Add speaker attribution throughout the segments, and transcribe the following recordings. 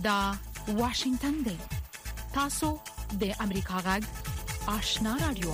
Speaker 1: دا واشنگتن دی. تاسو د امریکا غږ آشنا رادیو.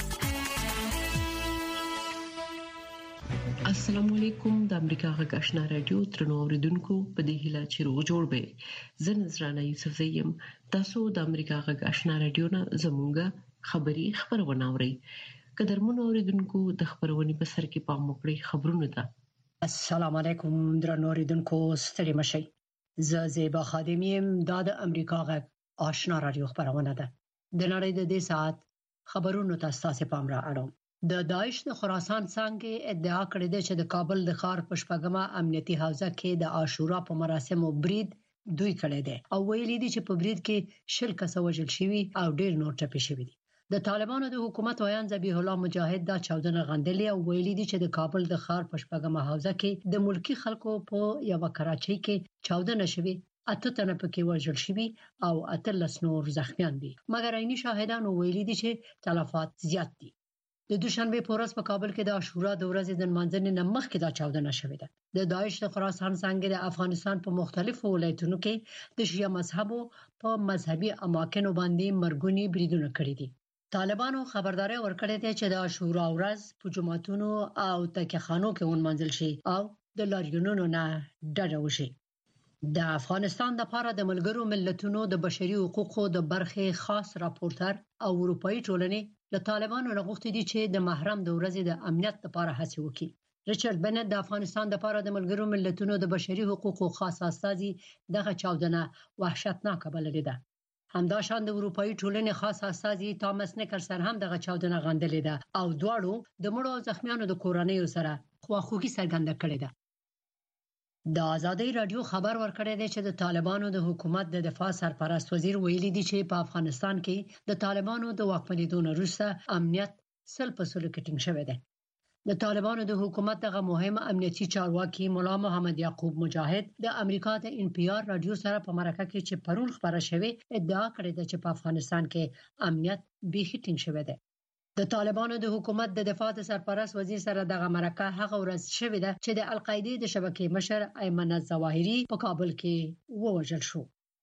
Speaker 2: السلام علیکم. د امریکا غږ آشنا رادیو ترنو اوریدونکو په دې هیله چې روغ جوړ به زه نذرانه یوسف زیم. تاسو د امریکا غږ آشنا رادیو نه زموږه خبری خبرونه اورئ. قدرمن اوریدونکو د خبرونې په سر کې پام وکړئ خبرونه ده.
Speaker 3: السلام علیکم درنو اوریدونکو، ستړي مشئ. زه زیبا خادمیم. د امریکا غږ آشنا رادیو خبرونه ده. د نړۍ د دې ساعت خبرونو تاسو پام را اړوم. د داعش د خراسان څنګه ادعا کړې ده چې د کابل د ښار په شپږمه امنیتي حوزه کې د عاشورا په مراسمو برید دوی کړی دی او ویلي دي چې په برید کې 10 کسه وژل شوي او ډېر نور ټپي شوي دي. د طالبانو د حکومت ویان ذبیح الله مجاهد دا چاودنه غندلې او ویلي دي چې د کابل د ښار په شپږمه حوزه کې د ملکی خلکو په یو کراچۍ کې چاودنه شوي، 8 تنه پکې وژل شوي او 18 نور زخمیان دي. مګر عیني شاهدانو ویلي دي چې تلفات زیات دي. د دوشنبه په ورځ په کابل کې د عاشورا د ورځې د منځنۍ نمخ کې دا چاودنه شوې ده. د داعش د خراسان څنګه د افغانستان په مختلفو ولایتونو کې د شیعه مذهبو په مذهبي اماکنو باندې مرګونی بریدونه کړی دي. طالبانو خبرداري ورکړې ده چې د عاشورا ورځ په جمعتونو او تکخانو کې ونمنځل شي او د لاریونونو نه ډډه وشي. د افغانستان لپاره د ملګرو ملتونو د بشري حقوقو د برخې خاص راپورټر او اروپאי ټولنې له طالبانو غوښتي دي چې د محرم د ورځې د امنیت لپاره هڅه وکړي. ریچارډ بنت د افغانستان لپاره د ملګرو ملتونو د بشري حقوقو خاص استازي دغه چاودنه وحشتناک بللې ده. همداشان د اروپאי ټولنې خاص استازي تامس نیکلسن هم دغه چاودنه غندلې ده او دواړو د مړو او زخمیانو د کورنۍ سره خواخوږي څرګنده کړې ده. د ازادۍ رادیو خبر ورکړی دی چې د طالبانو د حکومت د دفاع سرپرست وزیر ویلي دی چې په افغانستان کې د طالبانو د واکمنېدو وروسته امنیت 100% کې ټینګ شوی دی. د طالبانو د حکومت دغه مهم امنیتي چارواکي مولا محمد یعقوب مجاهد د امریکا د NPR رادیو سره په مرکه کې چې پرون خبره شوې ادعا کړې ده چې په افغانستان کې امنیت بیخي ټینګ شوی دی. د طالبانو د حکومت د دفاع د سرپرست وزیر سره دغه مرکه هغه ورځ شوې ده چې د القاعده د شبکې مشر ایمن الظواهری په کابل کې ووژل شو.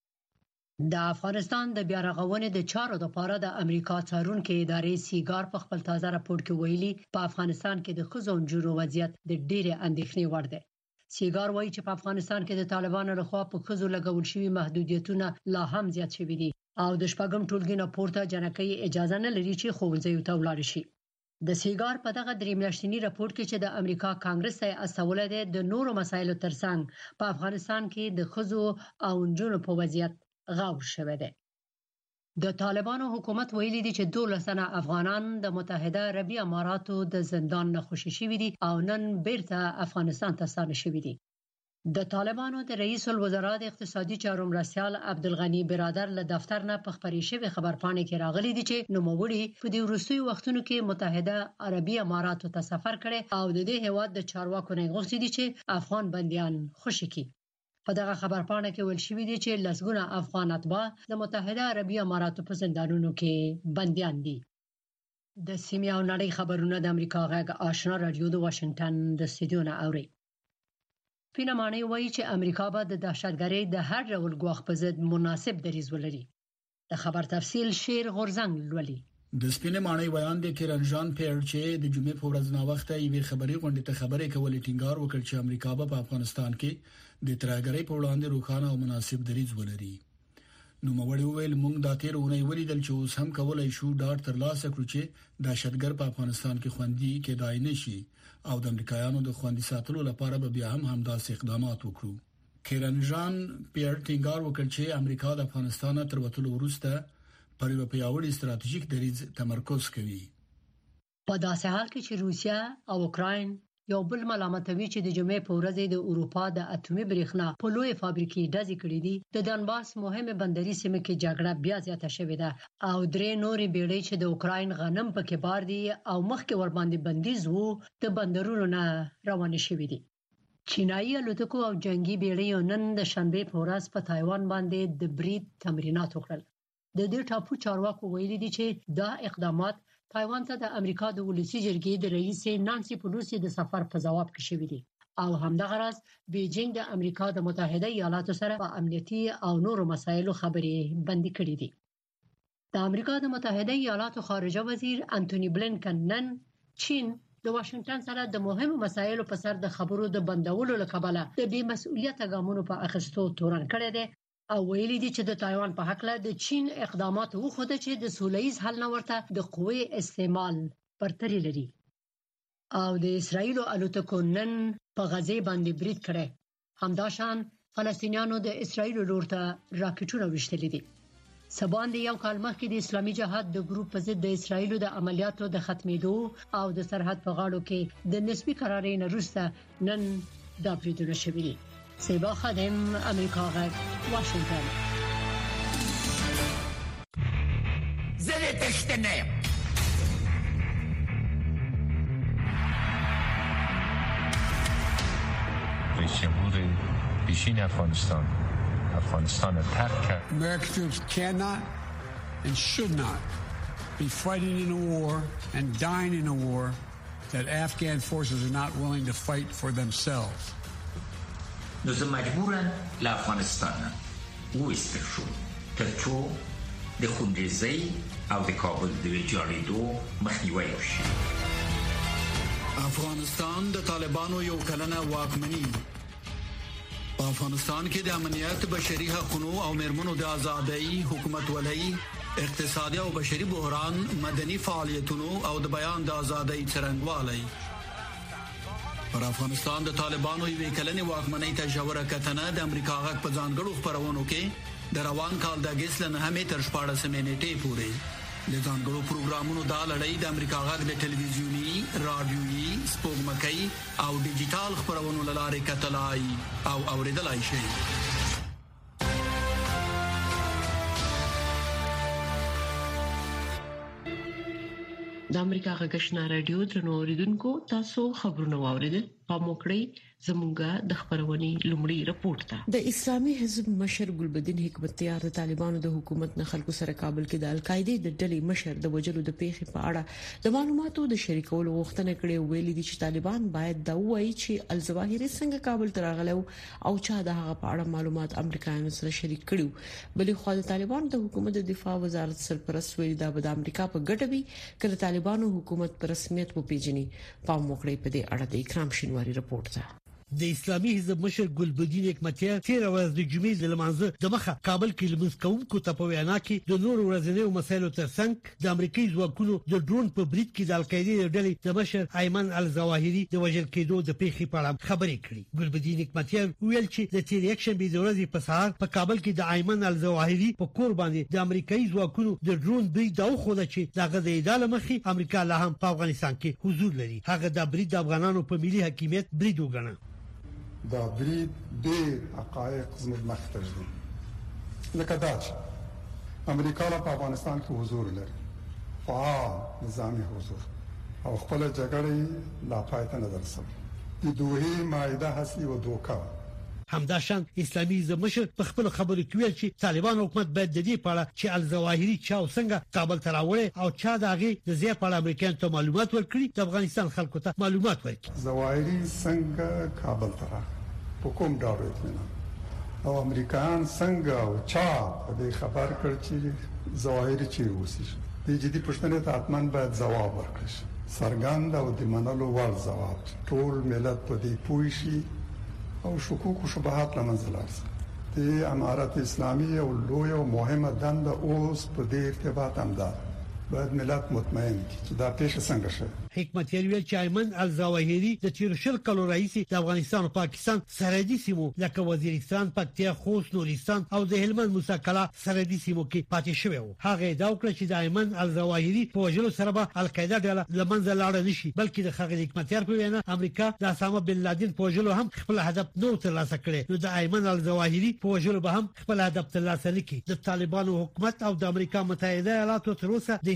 Speaker 3: د افغانستان د بیا رغونې د چارو لپاره د امریکا څارونکو ادارې سیګار په خپل تازه راپور کې ویلي په افغانستان کې د ښځو جوړو وضعیت د ډېرې اندېښنې وړ دی. سیګار وایي چې په افغانستان کې د طالبانو لخوا په ښځو لګول شوي محدودیتونه لا هم زیات شوي دي او د شپږم ټولګي نه پورته جنکۍ اجازه نه لري چې ښوونځي ته ولاړ شي. د سیګار په دغه درې میاشتني راپور کې چې د امریکا کانګرس ته استولې ده د نورو مسایلو ترڅنګ په افغانستان کې د ښځو او نجونو په وضعیت غور شوی دی. د طالبانو حکومت ویلي دي چې 12 تنه افغانان د متحده عربي اماراتو د زندان نه خوشي شوي دي او نن بیرته افغانستان ته ستانه شوي دي. د طالبانو د رئیس الوزرا د اقتصادي چارو مرستیال عبدالغنی برادر له دفتر نه په خبري شوی خبرپاڼه کې راغلي دي چې نوموړي په دې وروستیو وختونو کې متحده عربي اماراتو ته سفر کړي او د دې هیواد د چارواکو نه غوښتي دي چې افغان بنديان خوشي کړي. په دغه خبرپاڼه کې ویل شوی دی چې لسګونه افغان اتباع د متحده عربي اماراتو په زندانونو کې بنديان دي. د سیمې او نړۍ خبرونه د امریکا غږ آشنا رادیو د واشنگټن د استودیو نه اوري. پینمانی وایي چې امریکا به د دهشتګرۍ د هر ډول ګواښ په ضد مناسب دریځ ولري. د خبر تفصیل شیر غورزنګ لولي.
Speaker 4: د سپینمانی ویان د کرنجان پیر چې د جمعې په ورځ نا وخت یې خبري غونډه ته خبرې کولې ټینګار وکړ چې امریکا به په افغانستان کې د ترهګرۍ په وړاندې روښانه او مناسب دریځ ولري. نو موږ ویل موږ د تیرونې ولیدل چې اوس هم کولای شو ډاټ تر لاسه کړو چې دهشتګر په افغانستان کې خوندي کېدای نشي او د امریکایانو د خوندي ساتلو لپاره به بیا هم همداسې اقدامات وکړو. کرنجان پیر ټینګار وکړ چې امریکا د افغانستان تر وټولو وروسته پر یو پیاوړي ستراتیژیک دریځ تمرکز کوي.
Speaker 3: په داسې حال کې چې روسیا او اوکراین یو بل ملامتوي چې د جمعې په ورځ د اروپا د اټومي برېښنا په لوی فابریکې ډزې کړې دي. د دنباس مهمه بندري سیمه کې جګړه بیا زیاته شوې ده او درې نورې بیړۍ چې د اوکراین غنم پکې بار دي او مخکې ور باندې بندیز وو د بندرونو نه روانې شوې دي. چینایي الوتکو او جنگي بیړیو نن د شنبه په ورځ په تایوان باندې د برید تمرینات وکړل. د دې ټاپو چارواکو ویلي دي چې دا اقدامات تایوان ته د امریکا د ولسی جرګې د رئیس نانسي پلوسی د سفر په جواب کې شوي دي. او همدغه راز بیجینګ د امریکا د متحده ایالاتو سره په امنیتي او نورو مسایلو خبرې بندي کړې دي. د امریکا د متحده ایالاتو خارجه وزیر انټونی بلینکن نن چین د واشنگټن سره د مهمو مسایلو په سر د خبرو د بندولو لپاره د بې مسؤلیت ګامونو په اخیستو تورن کړی دی او ویلي دي چې د تایوان په حق له د چین اقدامات وخوده چې د سولهییز حل نه ورته د قوې استعمال پرتري لري. او د اسرایل الوتکو نن په غزه باندې برید کړي. همداشان فلسطینیانو د اسرایل لورته راکټونه وشتلې دي. سبان د یو کال مخکې د اسلامي جهاد د ګروپ په ضد د اسرایل د عملیاتو د ختمېدو او د سرحد په غاړو کې د نسبی قرارې نه وروسته نن دا بریدونه شوي دي. سیبا خادم، امریکا غږ، واشنگټن.
Speaker 5: زه تشته نه یم.
Speaker 6: رئیس جمهور پیشین افغانستان ترک کرد.
Speaker 7: American troops cannot and should not be fighting in a war and dying in a war that Afghan forces are not willing to fight for themselves.
Speaker 5: نو زه مجبورم له افغانستان وایستل شم ترڅو د خونریزۍ او د کابل د ویجاړېدو مخنیوی وشي.
Speaker 4: افغانستان د طالبانو یو کلنه واکمني. په افغانستان کې د امنیت، بشري حقوقو او مېرمنو د ازادۍ، حکومت ولۍ، اقتصادي او بشري بحران، مدني فعالیتونو او د بیان د ازادۍ څرنګوالی. پر افغانستان د طالبانو یو کلنې واکمنۍ ته ژوره کتنه د امریکا غږ په ځانګړو خبرونو کې د روان کال د اگست له 9 تر 14 نیټې پورې د ځانګړو پروګرامونو د لړۍ د امریکا غږ د ټلویزیونی، رادیويي، سپوږمکۍ او ډیجیټل خبرونو لاره کتلای او اوریدلای شئ.
Speaker 2: د امریکا غږ آشنا رادیو درنو اوریدونکو، تاسو خبرونه واوریدل. پاموکړی زمونږه د خبرونې لومړی رپورت ده. د اسلامي حزب مشر ګلبدین حکمتیار د طالبانو د حکومت نه خلکو سره کابل کې د القاعده د ډلې مشر د وجلو د پیښې په اړه د معلوماتو د شریکولو غوښتنه کړې. ویلي دي چې طالبان باید دا وایي چې الظواهری څنګه کابل ته راغلو او چا د هغه په اړه معلومات امریکایانو سره شریک کړي. بلې خو د طالبان د حکومت د دفاع وزارت سرپرست ویلي دا د امریکا په ګټه وي کله طالبانو حکومت پر رسمیت وپیژني. پاموکړی په دې اړه د اکرام شینواری رپورت ده.
Speaker 8: د اسلامي حزب مشر ګلبدین حکمتیار 13 ورځې د جمعې د لمانځه د مخه کابل کې لمونځ کوونکو ته په وینا کې د نور ورځنیو مسایلو ترڅنګ د امریکایي ځواکونو د ډرون په برید کې د القاعده د ډلې د مشر ایمن الظواهری د وژل کېدو د پیښې په اړه خبرې کړې. ګلبدین حکمتیار ویل چې د تیر اکشن به د ورځې په سهار په کابل کې د ایمن الظواهری په کور باندې د امریکایي ځواکونو د ډرون برید او خو د چې دغه د اداله مخې امریکا له هم په افغانستان کې حضور لري. هغه د برید د افغانانو په ملي حاکمیت برید وګڼه.
Speaker 9: دا برید ډېر حقایق زموږ مخ ته ځي. لکه دا چې امریکا په افغانستان کې حضور لري، فعال نظامی حضور او خپل جګړې لا پای ته نه رسوي. د دوه مائده هستی و دوکا.
Speaker 8: همداشان اسلامي حزب مشر په خپل خبرو کې ویل چې طالبان حکومت باید د دې په اړه چې الظواهری چا څنګه کابل ته راوړي او چا دغه د زیات په اړه امریکایانو ته معلومات ورکړي، د افغانستان خلکو ته معلومات ورکړي.
Speaker 9: ظواهری څنګه کابل ته په کوم ډول اطمینان او امریکایان څنګه او چا په خبر کړ چې ظواهری چی اوسي. د جدي پښتنې ته اتمن باید ځواب ورکړي، سرګند او د منلو وړ ځواب. ټول ملت په دې پوه شي او شکوک و شبهات لمنځه لاړ. د امارت اسلامي او لوی او مهمه دنده اوس په دې ارتباط هم ده. باید ملت مطمئن کی چې دا پیښه څنګه شوه.
Speaker 8: حکمتیار ویل چې ایمن الظواهری د تیر شل کلو رئیس د افغانستان او پاکستان سرحدي سیمو لکه وزیرستان، پکتیا، خوست، نورستان او د هلمند موسیقلا سرحدي سیمو کې پاتې شوی و. هغه دا وکړه چې د ایمن الظواهری په وجلو سره به القاعده ډله لمنځه لاړ نشي، بلکې د خغل حکمتیار په وینا امریکا د اسامه بن لادن په وجلو هم خپل هدف نو ترلاسه کړي. نو د ایمن الظواهری په وجلو به هم خپل هدف ترلاسه نکړي. د طالبانو حکومت او د امریکا متحده ایالاتو تر اوسه د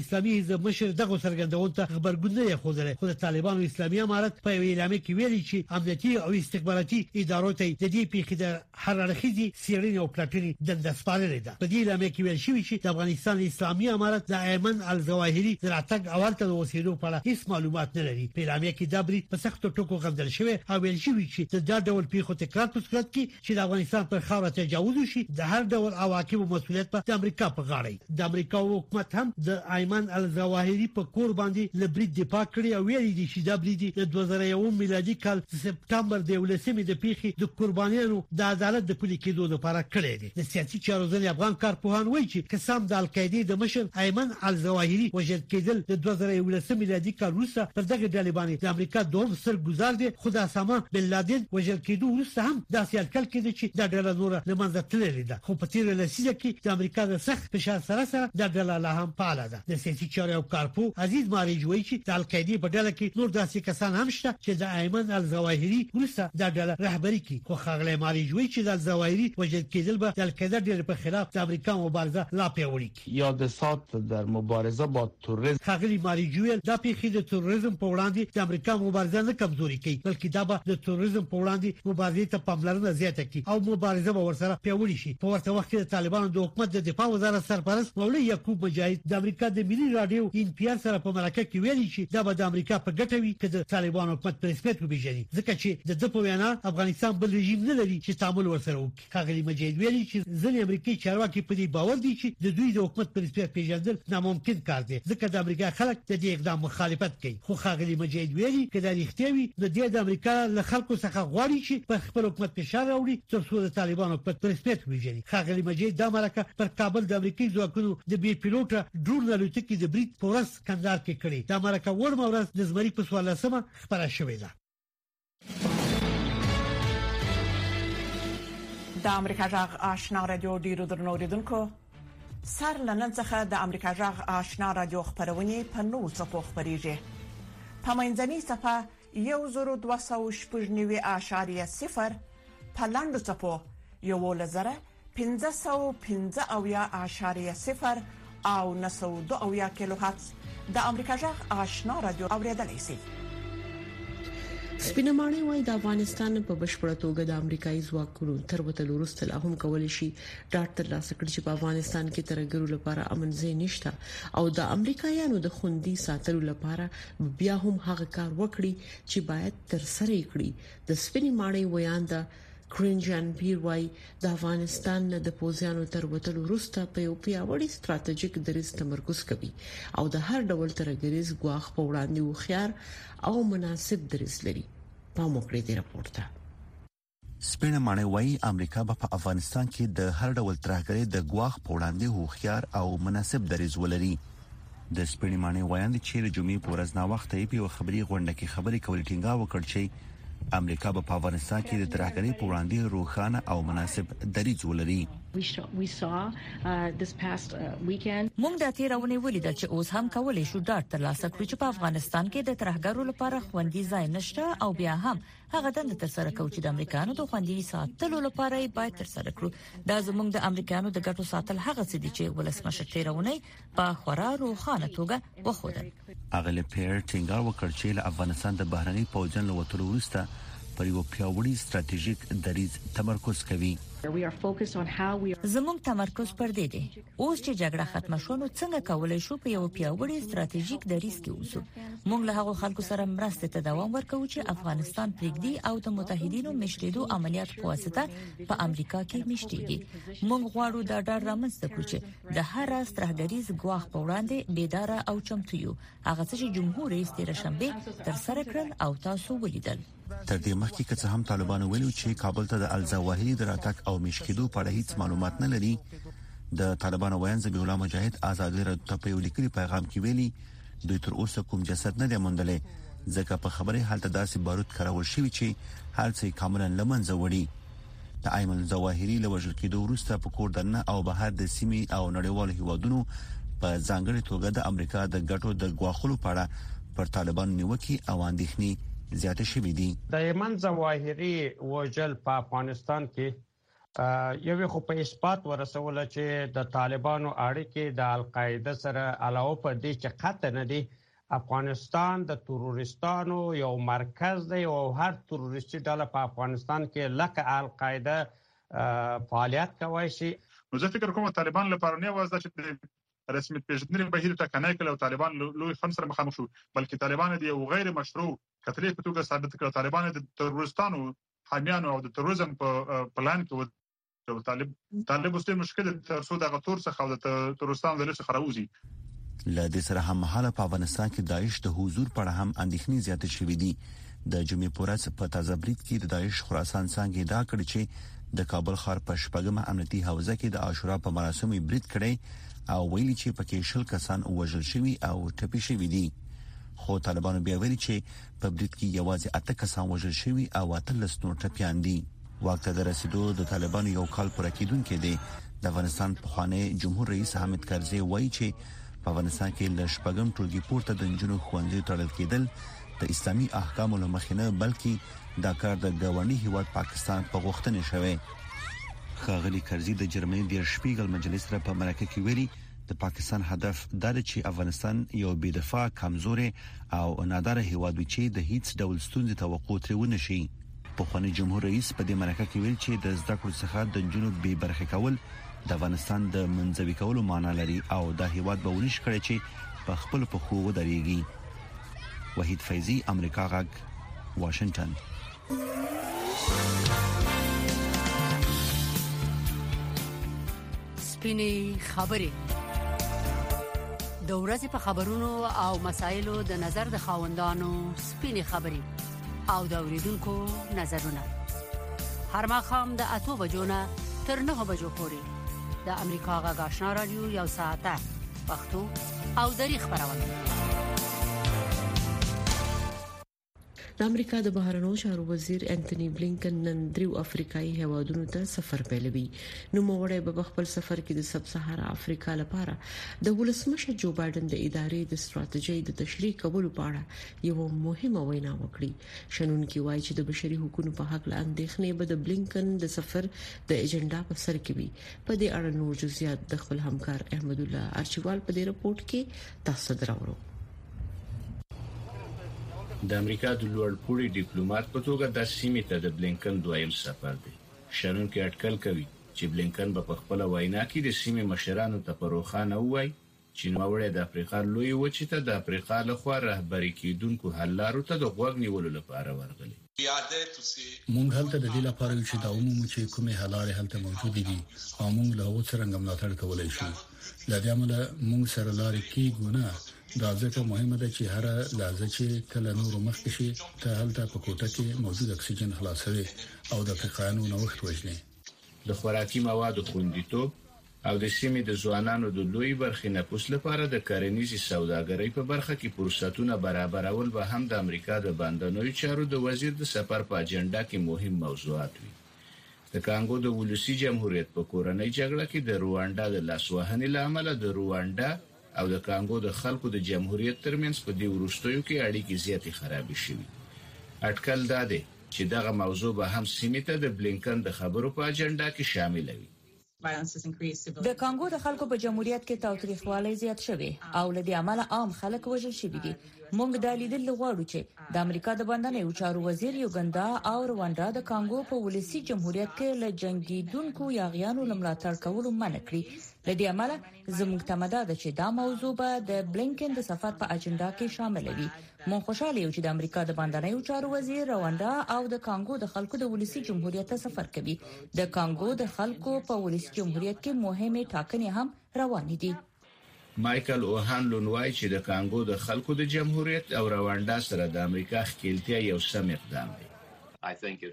Speaker 8: اسلامي حزب مشر دغه سرګندون ته خبرګون نه خوده خو د طالبانو اسلامي امارت په اعلامیه کې ویلي چې امنیتي او استخباراتي ادارو ته د دې پیښې د حرارخیزي سیرین او پلاټینی د دسپارلې ده. په دې اعلامیه کې ویل شوی چې د افغانستان اسلامي امارت د ایمن الظواهری د راتګ اول ته وسیلو په اړه هیڅ معلومات نه لري. په اعلامیه کې د برید په سختو ټکو غندل شوی او ویل شوی چې د دا ډول پیښو تکرار په صورت کې چې د افغانستان پر خاوره تجاوز وشي د هر ډول عواقبو مسؤلیت په امریکا په غاړه. د امریکا حکومت هم د ایمن الظواهری په کور باندې لبرید دفاع کړی او ویلي دي چې د برید د 2001 میلادي کال سپتمبر د 18 د پیښې د قربانیانو د عدالت د پلي کېدو لپاره کړی دی. د سیاسي چارو ځینې افغان کارپوهان وایي چې قسم د القاعده د مشر ایمن الظواهری وژل کېدل د 2011 میلادي کال وروسته پر دغه ډلې باندې د امریکا دوم سرګزار دي. خو د اسامه بن لادن وژل کېدو وروسته هم داسې اټکل کېده چې د ډله نور له منځه تللې ده. خو په تیر لسیزه کې د امریکا د سخت فشار سره د ډله لا هم فعال ده. د سیاسي چارو او کارپو عزیز ماریج وایي چې د القاعده په ډله کې نور داسې کسان هم شته چې د ایمن الظواهری وروسته د ډله رهبری کوي. خو خغلی ماریج وایي چې د الظواهری وژل کېدل به د القاعده ډلې په خلاف د امریکا مبارزه لا پیاوړې کړي.
Speaker 10: یادسات در مبارزه با تروریسم.
Speaker 8: خغلی ماریج ویل دا پیښې د تروریسم په وړاندې د امریکا مبارزه نه کمزوري کوي بلکې دا به د تروریسم په وړاندې مبارزې ته پاملرنه زیاته کړي او مبارزه به ورسره پیاوړې شي. په ورته وخت کې د طالبانو د حکومت د دفاع وزارت سرپرست مولوي یعقوب مجاهد د امریکا د ملي رادیو NPR سره په مرکه کې ویلي چې دا به د امریکا په ګټه وي چې د طالبانو حکومت په رسمیت وپیژني ځکه چې د په وینا افغانستان بل رژیم نه لري چې تعامل ورسره وکړي. خغلی مجاهد ویلي چې ځینې امریکایي چارواکي په دې باور دي چې د دوی د حکومت په رسمیت پیژندل ناممکن کار دی ځکه د امریکا خلک د دې اقدام مخالفت کوي. خو خغلی مجاهد ویلي چې دا رښتیا وي د امریکا له خلکو څخه غواړي چې په خپل حکومت فشار راوړي ترڅو د طالبانو په رسمیت وپیژني. خغلی مجاهد دا مرکه پر کابل د امریکایي ځواکونو د بي پیلوټ ډرون الوتکې د برید په ورځ کندهار کې کړې. دا مرکه ورمه ورځ د زمري په 14مه خبره شوې ده.
Speaker 11: د امریکا جغ آشنا رادیو ډیرو درنو اوریدونکو سر لنن څخه د امریکا جغ آشنا رادیو خبرونه په نو څپو خبريږي. په منځني صفه 1290.0 په لاندو څپو 1515.0 او 902 کیلو هرتز د امریکا جغ آشنا رادیو اوریدلای شي.
Speaker 2: سپینمانه وای د افغانستان په بشپړه توګه د امریکایي ځواکونو تر وتلو وروسته لا هم کولای شي ډاکټر لاسه کړي چې په افغانستان کې ترګرو لپاره امن ځای نشته او د امریکایانو د خوندي ساتلو لپاره بیا هم هغه کار وکړي چې باید تر سره کړي. د سپینمانه ویان د کرنجان پیر وای د افغانستان د پوزیانو تر وتلو وروسته په یو پیاوړي ستراتیژیک دریځ تمرکز کوي او د هر ډول ترګریز غواخ په وړاندې وخيار او مناسب دریځ لري. پام وکړئ د راپور ته.
Speaker 12: سپینمانه وای امریکا په افغانستان کې د هر ډول ترګری د غواخ په وړاندې وخيار او مناسب دریځ ولري. د سپینمانه وایاند چې د جمعې په ورځ نا وخت په خبري غونډه کې خبري کول ټینګا وکړ چې امریکا په افغانستان کې د ترهګرۍ په وړاندې روښانه او مناسب دریځ ولري.
Speaker 13: موږ د تیرونې ولیدل چې اوس هم کولای شو ډاکټر لاسه کړو چې په افغانستان کې د ترهګرو لپاره خوندي ځای نشته او بیا هم هغه دند تر سره کوي چې د امریکانو د خوندي ساتلو لپاره باید تر سره کړو. دا زموږ د امریکانو د ګټو ساتل هغه څه دي چې ولسمشر تیرونې په خورا روښانه توګه وښودل.
Speaker 12: اغله پیر ټینګار وکړ چې له افغانستان د بهرني پوځن له وټولو وروسته پر یو پیاوړي ستراتیژیک دریځ تمرکز کوي.
Speaker 13: زموږ تمرکز پر دې دی اوس چې جګړه ختمه شوه نو څنګه کولای شو په یو پیاوړي ستراتیژیک دریځ کې اوسو. موږ له هغو خلکو سره مرسته ته دوام ورکوو چې افغانستان پرېږدي او د متحدینو مشرېدو عملیات په واسطه په امریکا کې مشتيږي. موږ غواړو دا ډار رامنځته کړو چې د هر ستراتیژیک غواخ په وړاندې بیداره او چمتو یو. هغه چې جمهور رئیس تیر شنبه تر سره کړل او تاسو ولیدل.
Speaker 12: تر دې مخکې چې هم طالبان ویلو چې کابل ته د الظواهری د راتګ او مشکلو په اړه هیڅ معلومات نه لري. د طالبان ویان ذبیح الله مجاهد آزادی راډیو ته په یو لیکلي پیغام کې ویلي دوی تر اوسه کوم جسد نه دی موندلی ځکه په خبره حالت داسې بارود کارول شوی چې هر څه کاملا لمنځه وړي. د ایمن الظواهری له وژل کېدو وروسته په کور دننه او بهر د سیمې او نړیوالو هیوادونو په ځانګړي توګه د امریکا د ګټو د غواخلو په اړه پر طالبان نیوکې او اندېښنې زیاته شوې دي.
Speaker 10: د ایمن ظواهری وژل په افغانستان کې
Speaker 14: یو خو په اثبات ورسول چې د طالبانو اړیکې د القاعده سره علاوه پر دې چې خطر نه دي افغانستان د تروریستانو یو مرکز دی او هر تروریستي ډله په افغانستان کې لکه القاعده فعالیت کوي شي.
Speaker 15: نو زه فکر کوم طالبان لپاره نه وځي چې رسمیت پیژندنې بهیر ټکنۍ کړي او طالبان لوی خنډ سره مخامخ شو، بلکې طالبان د یو غیر مشروع خطرې په توګه ثابت کړ. طالبان د تروریستانو حامیانو او د تروریزم په پلان کې طالب اوس د مشکل ترڅو د غتور څخه او د تروریستانو د لسه خراوزي.
Speaker 12: لدې سره هم مهاله په افغانستان کې داعش د حضور پر هم اندېښنې زیاتې شوې دي. د جمعې پورز په تازه برید کې د داعش خراسان څنګه دا کړی چې د کابل ښار په شپږمه امنیتي حوزه کې د عاشورا په مراسمو برید کړي او ویلي چې پکې شل کسان وژل شوي او ټپي شوي دي. خو طالبانو بیا ویلي چې په برید کې یوازې 8 کسان وژل شوي او 13 نور ټپيان دي. وخت د رسیدو د طالبانو یو کال پوره کیدونکې دی. د افغانستان پخوانی جمهور رئیس حامد کرزي وایي چې په افغانستان کې د شپږم ټولګي پورته د جنونو خوندې تړل کېدل د اسلامي احکامو له مخې نه بلکې دا کار د ګاونډي هیواد پاکستان په غوښتنه شوی. ښاغلي کرزي د جرمني د شپیګل مجلس سره په مرکه کې ویلي د پاکستان هدف دا دی چې افغانستان یو بې دفاع کمزوري او نادار هیواد وي چې د هیڅ ډول ستونزې توقع ترې ونه شي. پخوانی جمهور رئیس په دې مرکه کې ویل چې د زده کړو څخه د جنونو بې برخې کول د افغانستان د منځوي کولو معنا لري او د هیواد به ونیش کړي چې په خپل پخو ودرېږي. وحید فیضی، امریکا غږ، واشنگټن.
Speaker 3: سپینې خبرې د ورځې په خبرونو او مسایلو د نظر د خاوندانو سپینې خبرې او د اوریدونکو نظرونه هر ماښام د 8 بجو نه تر 9 بجو پورې د امریکا غږ آشنا رادیو یو ساعته پښتو او دری خبرونه.
Speaker 2: د امریکا د بهرنیو چارو وزیر انټونی بلینکن نن دریو افریقایي هیوادونو ته سفر پیلوي. نو موړی په خپل سفر کې د سب سهارا افریقا لپاره د ولسمشر جو بایدن د ادارې د ستراتیژي د تشریح کولو په اړه یو مهمه وینا وکړي. شنونکي وایي چې د بشري حقوقو په حق له اندېښنې به د بلینکن د سفر د ایجنډا په سر کې وي. په دې اړه نور جزئیات د خپل همکار احمد الله ارچوال په دې رپورت کې تاسو درورو.
Speaker 16: د امریکا د لوړپوړي ډیپلوماټ په توګه د سیمې ته د بلینکن دویم سفر دی. شنونکي اټکل کوي چې بلینکن په خپل وینا کې د سیمې مشرانو ته پروخانه وایي چې نوموړی د افریقا لوی وچې ته د افریقا لخوا رهبري کیدونکو حل لارو ته د غوږ نیولو لپاره ورغلي.
Speaker 4: مونږ هلته د دې لپاره چې دا عمومي چې کومه حلاره هلته موجود دي او مونږ له هغو سره ملاتړ کولای شو. لدې عمله مونږ سره لارې کېږو. دا ځکه مهمه ده چې هر لحظه چې کله نور مخکې شي ته هلته په کوټه کې موجود اکسیجن خلاصوي او د افریقایانو نوښت وژني.
Speaker 16: د خوراکي موادو خوندیتوب او د سیمې د ځوانانو د لوی برخې نفوس لپاره د کرنیزي سوداګرۍ په برخه کې فرصتونه برابرول به هم د امریکا د باندنوي چارو د وزیر د سفر په اجنډا کې مهم موضوعات وي. د کانګو د ولسی جمهوریت په کورنۍ جګړه کې د رواندا د لاسوهنې لامل د رواندا او د کانګو د خلکو د جمهوریت ترمنځ په دې وروستیو کې اړیکې زیاتې خراب شوې. اټکل دا دی چې دغه موضوع به هم سیمې ته د بلینکن د خبرو په اجنډا کې شامل وي.
Speaker 13: د کانګو د خلکو په جمهوریت کې تاوتریخوالی زیات شوی او لدې عمله عام خلک وژل شوي دي. موږ د لیدل غواړو چې د امریکا د باندنیو چارو وزیر یوګندا او رواندا د کانګو په ولسی جمهوریت کې له جنگیدونکو یاغیانو لملاتړ کولو منع کړي. لدې عمله زموږ تمدا ده چې دا موضوع به د بلینکن د سفر په اجنډا کې شامل وي. مونږ خوشاله یو چې د امریکا د باندنیو چارو وزیر رواندا او د کانګو د خلکو د ولسی جمهوریت ته سفر کوي. د کانګو د خلکو په ولسی جمهوریت کې مهمه ټاکنې هم روانې دي.
Speaker 16: مايكل اوهان لونوای چې د کانګو د خلکو د جمهوریت او رواندا سره د امریکا ښکیلتیا یو سم اقدام دی.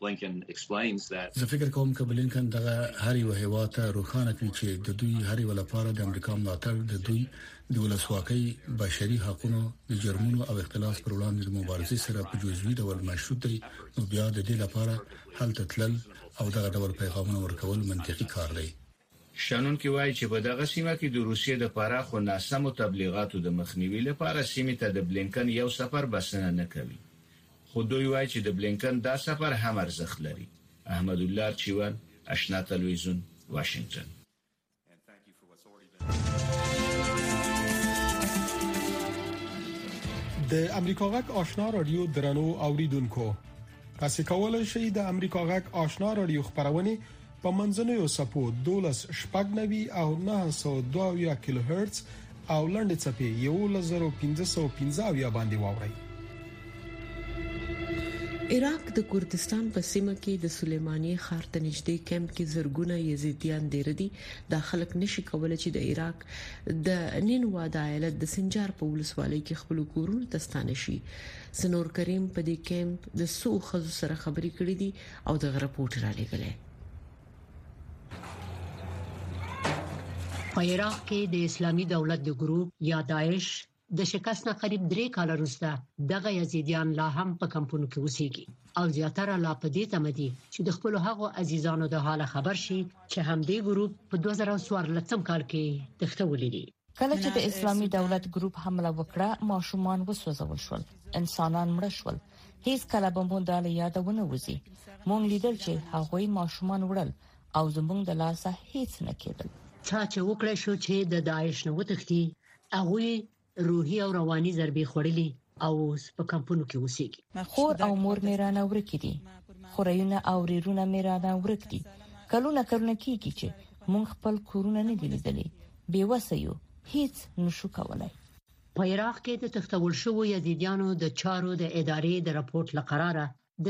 Speaker 4: زه فکر کوم چې بلینکن دغه هر یو هیواد ته روښانه کړي چې د دوی هر یو لپاره د امریکا ملاتړ د دوی د ولسواکۍ، بشري حقوقو، د جرمونو او اختلاف پر وړاندې د مبارزې سره په جزوي ډول مشروط دی. نو بیا د دې لپاره حل تتلل او دغه ډول پیغامونه ورکول منطقي کار دی.
Speaker 16: شانونکي وایي چې په دغه سیمه کې د روسیې د پراخو ناسمو تبلیغاتو د مخنیوي لپاره سیمې ته د بلینکن یو سفر بسنه نه کوي. خو دوی وایي چې د بلینکن دا سفر هم ارزښت لري. احمد الله چوان، آشنا تلویزیون واشنگتن.
Speaker 17: د امریکا غږ آشنا رادیو درنو اوریدونکو تاسو کولای شئ د امریکا غږ آشنا رادیو خبرونه په منځنوي سپو 12 شپږنوي او 902 کیلو هرتز او لنډ چپی 1515 باندې واورئ.
Speaker 2: عراق د کردستان په سیمه کې د سلیمانی ښار ته نږدې کیمپ کې زرګونه یزیدیان دیردي د خلک نشي کولای چې د عراق د نینوا د ایالت د سنجار په ولسوالۍ کې خپل کورونه تستانه شي. سنور کریم په دې کیمپ د سو خزو سره خبرې کړې دي او د رپورټ را لګلې.
Speaker 3: په عراق کې د اسلامي دولت د ګروپ یا داعش د شکست نه قریب 3 کال وروسته دغه یزیدیان لا هم په کمپونو کې اوسېږي او زیاتره لا په دې تمدي چې د خپل هغو عزیزانو د حال خبر شي چې همدې ګروپ په 2014 کال کې تختولې دي.
Speaker 13: کله چې د اسلامي دولت ګروپ حمله وکړه ماشومان وسوځول شول، انسانان مړ شول، هیڅ کله به مونږ د یادونه وځي. مونږ لیدل چې هغوی ماشومان وړل او زموږ د لاسه هیڅ نه کېدل.
Speaker 3: چې وکړې شو چې د داعش نه وتښتي هغه روحي او رواني ضربې خورلې او په کمپونو کې اوسېږي.
Speaker 13: خور او مور میرانه ورکې دي، خورایونه او ریرونه میرانه ورک دي. کلونه کېږي چې مونږ خپل کورونه نه دي لیدلي، بې وسه یو، هیڅ نشو کولای.
Speaker 3: په عراق کې د تختول شوو یزیدیانو د چارو د ادارې د راپورټ لقراره د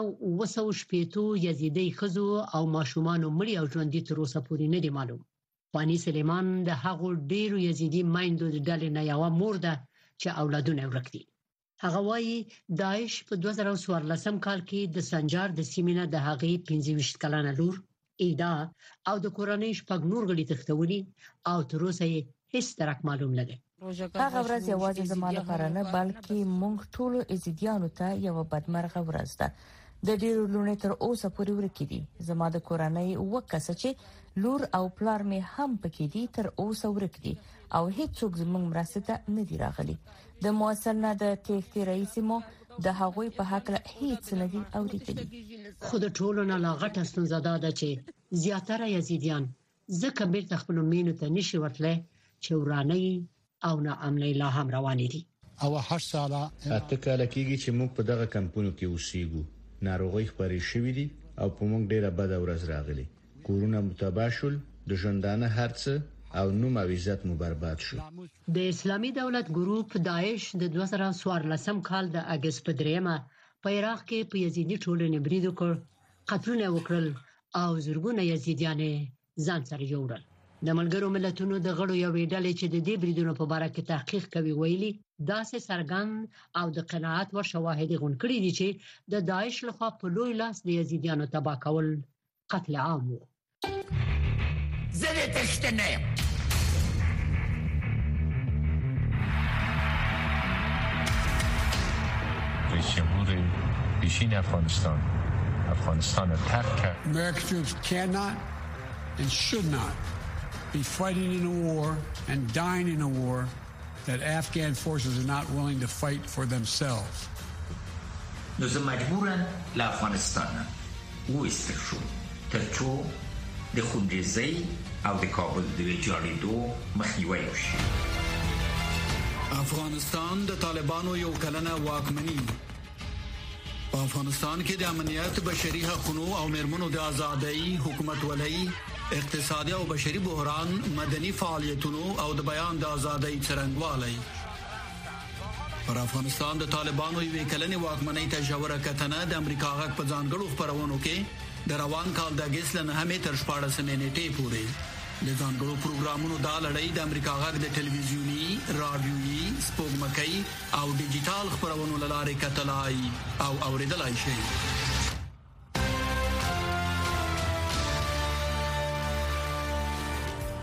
Speaker 3: 2980 یزیدي خزو او ماشومان مړي او ژوندۍ تر اوسه پورې نه دي معلوم. فانی سلیمان د هغو ډیرو یزیدي مایندو د ډلې نه یو مور ده چې اولادونه ورک دي. هغه وايي داعش په 2014 کال کې د سنجار د سیمینه د هغې 25 کلنه لور ایدا او د کورنۍ شپږ نور غړي تختولي او تر اوسه هیڅ درک معلوم نه دی.
Speaker 13: هغه ورځ یوازې زما لپاره نه بلکې موږ ټول یزیدیانو ته یو بدمرغه ورځ ده. د ډیرو لونه تر اوسه پورې ورکې دي. زما د کورنۍ وکاسه چې لور او پلار مې هم پکې دي تر اوسه ورک دي او هیڅوک زموږ مرسته ته نه دی راغلي. د موصل نه د تختی رئیس مو د هغوی په حق له هیڅ نه دی اوریدلی.
Speaker 3: خود ټولو نه لاغټه ستونزه ده چې زیاتره یزیدیان ځکه بیرته خپل مینو ته نشي ورتلای چې ورانه او ناامنۍ لا هم روانې دي.
Speaker 17: او 8 ساله
Speaker 12: اته کال کېږي چې موږ په دغه کمپونو کې اوسېږو. ناروغي خبرې شوې دي او په موږ ډیره بد ورځ راغلي. کورونه متباشل، د ژوندانه هرڅ او نوم او عزت مو برباد شو.
Speaker 3: د اسلامي دولت ګروپ داعش د 2014 کال د اگست په 3 په عراق کې په یزیدي ټولنې برید وکړ، قتلونه وکړل او زرګونه یزیدیان ځان سره جوړل. د ملګرو ملتونو د غړو یوې ډلې چې د دې بریدونو په اړه کې تحقیق کوي ویلي داسې سرګن او د قناعت ور شواهد غونډې دي چې د داعش لخوا په لوی لاس د یزیدیانو تباہ کول قتل عام وو.
Speaker 5: زه تشتنه
Speaker 6: رئیس جمهور پیشین افغانستان ترک کرد.
Speaker 7: American troops cannot and should not be fighting in a war and dying in a war that Afghan forces are not willing to fight for themselves.
Speaker 5: نو زه مجبورم له افغانستان وایستل شم ترڅو د خونریزۍ او د کابل د ویجاړېدو مخنیوی وشي.
Speaker 4: افغانستان د طالبانو یو کلنه واکمني په افغانستان کې د امنیت، بشري حقوقو او مېرمنو د ازادۍ، حکومت ولۍ، اقتصادي او بشري بحران، مدني فعالیتونو او د بیان د ازادۍ څرنګوالی. پر افغانستان د طالبانو یو کلنې واکمنۍ ته ژوره کتنه د امریکا غږ په ځانګړو خبرونو کې د روان کال د اگست له 9 تر 14 نیټې پورې د ځانګړو پروګرامونو د لړۍ د امریکا غږ د ټلویزیونی، رادیويي، سپوږمکۍ او ډیجیټل خبرونو لاره کتلای او اوریدلای شئ.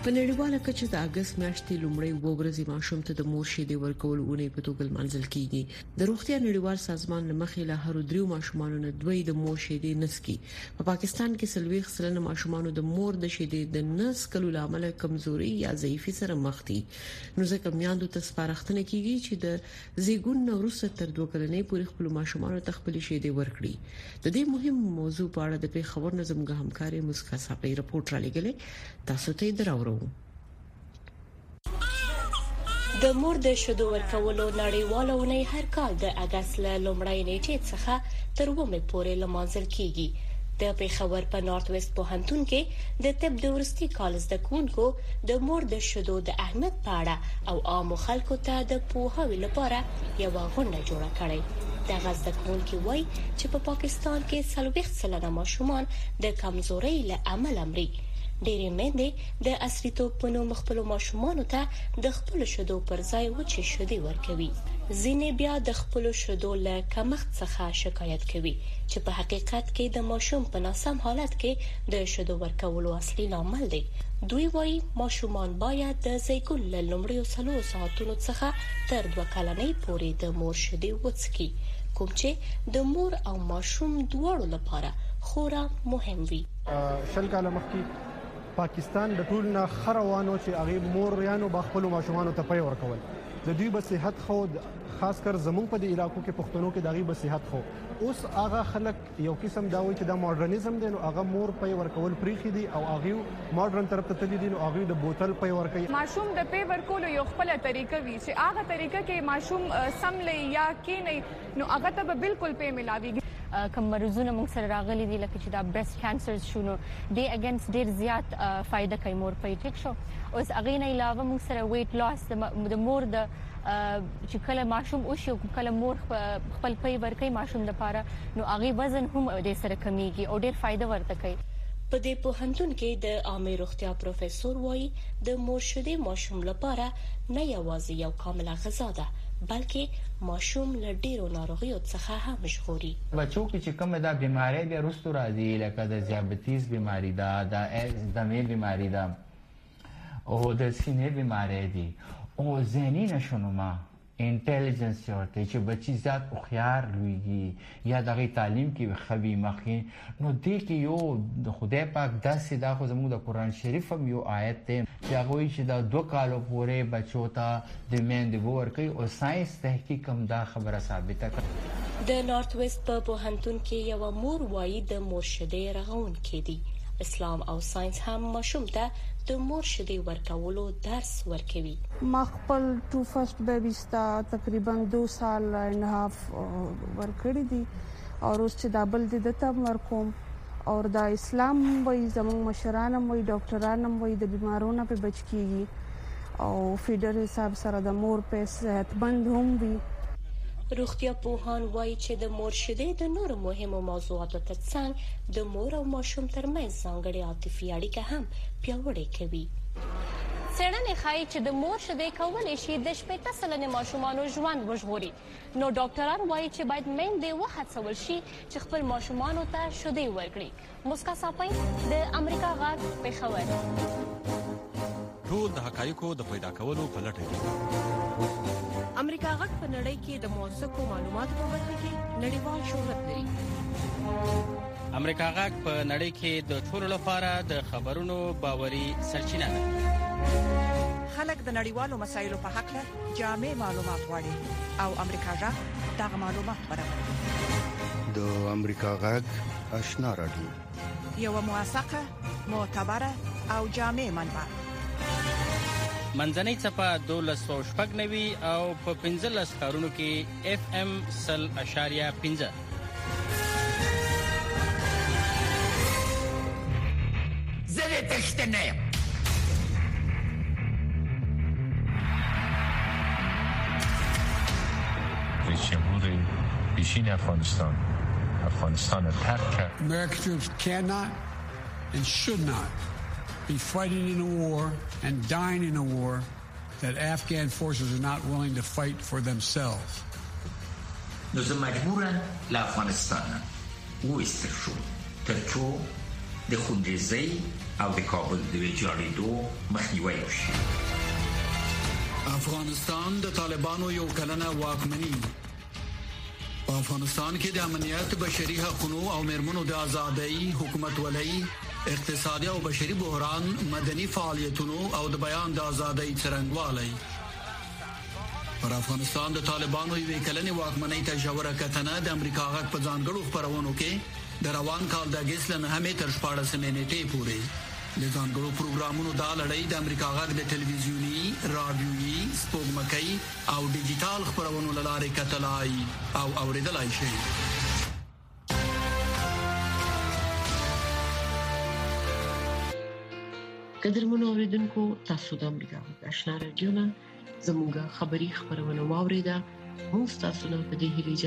Speaker 2: په نړیواله کچه د اگست میاشتې لومړی وګړي ماشوم ته د مور شیدې ورکول اونۍ په توګه منځل کیږي. د روغتیا نړیوال سازمان لمخې له هر دریو ماشومانو نه دوی د مور شیدې نسکي. په پاکستان کې 40% ماشومانو د مور د شیدې د نس کلو لامل کمزوري یا ضعیفي سره مخ دي. نو ځکه میاندو ته سپارښتنه کیږي چې د زیږون وروسته تر 2 کلنې پورې خپل ماشومانو ته خپل شیدې ورکړي. د دې مهم موضوع په اړه د پیښور نظم همکاري مسکا صاحب رپورټ را لګلې، تاسو ته درو.
Speaker 18: د مور د شیدو ورکولو نړیواله اونۍ هر کال د اگست له لومړۍ نیټې څخه تر 9 پورې لمانځل کیږي. د پیښور په نارت ویست پوهنتون کې د طب د ورستي کال زده کوونکو د مور د شیدو د اهمیت په اړه او عام خلکو ته د پوهاوي لپاره یو غونډه جوړه کړې. د غزه کوونکو وایي چې په پاکستان کې 40% ماشومان د کمزورۍ له امله مري. ډېرې میندې د عصریتوب په نوم خپل ماشومان ته د خپل شیدو پر ځای وچې شیدې ورکوي. ځینې بیا د خپل شیدو له کمښت څخه شکایت کوي چې په حقیقت کې د ماشوم په ناسم حالت کې د شیدو ورکولو اصلي لامل دی. دوی وایي ماشومان باید د زیږون له لومړیو 3 ساعتونو څخه تر 2 کلنۍ پورې د مور شیدې وڅښي، کوم چې د مور او ماشوم دواړو لپاره خورا مهم وي.
Speaker 19: شل کاله مخکې پاکستان د ټول نه خروانو چې هغه مور یانو بخپلو ماشومان ته پي ورکول. د دوی به صحت خو خاص کر زمون په دې علاقو کې پښتنو کې دغه به صحت خو اوس هغه خلک یو قسم دا وایي چې د ماډرنیزم دی، نو هغه مور پي ورکول پریخي دي او هغه ماډرن طرف ته تللی دي، نو هغه د بوتل پي ورکوي.
Speaker 20: ماشوم د پي ورکول یو خپل طریقه وی چې هغه طریقه کې ماشوم سم لې یا کې نه، نو هغه ته بالکل پي ملاويږي.
Speaker 21: کوم مرزونه موږ سره راغلي دي لکه چې دا بريست کانسر شونه دی اگینست ډیر زیات فائدہ کوي مور په ټیک شو. اوس هغه نه علاوه موږ سره ویټ لاس د مور د چې کله ماشوم او شي کله مور خپل پي ورکوي ماشوم لپاره، نو هغه وزن هم د سره کمیږي او ډیر فائدہ ورته کوي.
Speaker 18: په دې پوهنتون کې د عامه روغتیا پروفیسور وایي د مور شیدې ماشوم لپاره نه یوازې یو کامله غذا ده بلکې ماشوم له ډیرو ناروغیو څخه هم ژغوري.
Speaker 22: بچو کې چې کومه د بیماری بیا رستو راځي لکه د دیابتیز بیماری ده، د دمې بیماری ده او د سینې بیماری دي او ذهني نشونما انټيليجنس ورته چې بچي زیات خوخيار لويږي یا دغه تعلیم کې خوي مخې، نو دې کې یو د خدای پاک داسې دا خو زموږ د قران شریف هم یو آیت دی چې هغه چې دا 2 کالو پورې بچو ته د میندې ورکوي او ساينس تحقیق هم دا خبره ثابته کړه.
Speaker 18: د نارت ویست په پوهنتون کې یو مور وایي د مور شیدې رغون کې دي. اسلام او ساينس هم ماشوم ته د مور شیدې ورکولو درس ورکوي.
Speaker 23: ما خپل 2 فرست بیبیز ته تقریبا 2 سال and half ورکړی دي او اوس چې دابل دي د تم ورکوم او د اسلام وایي زموږ مشران هم وایي ډاکټران هم وایي د بیمارونو په بچ کیږي او فیډر حساب سره د مور په صحتمند هم وي.
Speaker 18: روغتیا پوهان وایي چې د مور شیدې د نورو مهمو موضوعاتو ترڅنګ د مور او ماشوم ترمنځ ځانګړې عاطفي اړیکه هم پیاوړې کوي.
Speaker 24: څېړنې ښایي چې د مور شیدې کولای شي د 80% ماشومانو ژوند وژغوري. نو ډاکټران وایي چې باید میندې وهڅول شي چې خپل ماشومانو ته شیدې ورکړي. مسکا صاحب د امریکا غږ پیښور.
Speaker 25: ټول د حقایقو د پیدا کولو په لټه کې.
Speaker 2: امریکا غږ په نړۍ کې د موثقو معلوماتو په برخه کې نړیوال شهرت لري.
Speaker 26: امریکا غږ په نړۍ کې د ټولو لپاره د خبرونو باوري سرچینه ده.
Speaker 11: خلک د نړیوالو مسایلو په حق له جامع معلومات غواړي او امریکا غږ دغه معلومات برابروي.
Speaker 12: د امریکا غږ آشنا رادیو
Speaker 11: یو موثقه، معتبره او جامع منبع.
Speaker 26: منځنۍ صفه 1290 او په 15 ښارونو کې FM 100.5.
Speaker 5: زه تشته نه یم.
Speaker 6: رئیس جمهور پیشین افغانستان ترک کرد.
Speaker 7: American troops cannot and should not be fighting in a war and dying in a war that Afghan forces are not willing to fight for themselves.
Speaker 5: نو زه مجبورم له افغانستان وایستل شم ترڅو د خونریزۍ او د کابل د ویجاړېدو مخنیوی وشي.
Speaker 4: افغانستان د طالبانو یو کلنه واکمني. په افغانستان کې د امنیت، بشري حقوقو او مېرمنو د ازادۍ، حکومت ولۍ، اقتصادي او بشري بحران، مدني فعالیتونو او د بیان د ازادۍ څرنګوالی. پر افغانستان د طالبانو یو کلنې واکمنۍ ته ژوره کتنه د امریکا غږ په ځانګړو خبرونو کې د روان کال د اگست له 9 تر 14 نیټې پورې د ځانګړو پروګرامونو دا لړۍ د امریکا غږ د ټلویزیونی، رادیويي، سپوږمکۍ او ډیجیټل خبرونو لاره کتلای او اوریدلای شي.
Speaker 2: قدرمنو اوریدونکو، تاسو د امریکا غږ آشنا رادیو نه زموږه خبری خبرونه واوریده. موږ تاسو نه په دې هیله